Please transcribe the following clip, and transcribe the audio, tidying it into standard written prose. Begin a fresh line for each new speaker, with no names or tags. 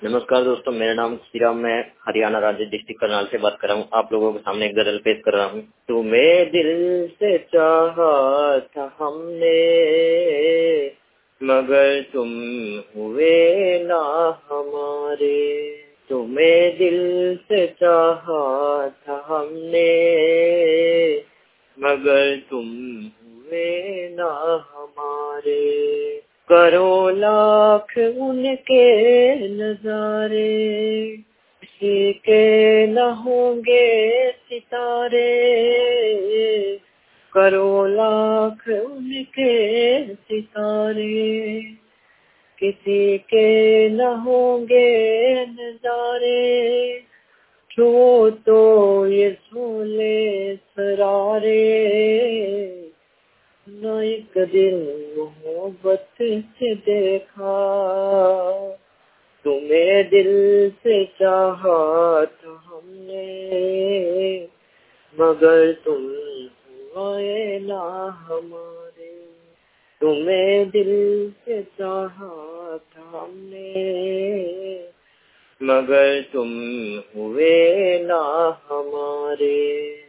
नमस्कार दोस्तों, मेरा नाम श्रीराम, मैं हरियाणा राज्य डिस्ट्रिक्ट करनाल से बात कर रहा हूँ। आप लोगों के सामने एक गजल पेश कर रहा हूँ। तुम्हें दिल से चाहा था हमने, मगर तुम हुए ना हमारे। तुम्हें दिल से चाहा था हमने, मगर तुम हुए ना हमारे। करो लाख उनके नजारे, किसी के न होंगे सितारे। करो लाख उनके सितारे, किसी के न होंगे नजारे। छो तो ये सोले सरारे, न एक दिन मोहब्बत से देखा। तुम्हें दिल से चाहा था हमने, मगर तुम हुए ना हमारे। तुम्हें दिल से चाहा था हमने, मगर तुम हुए ना हमारे।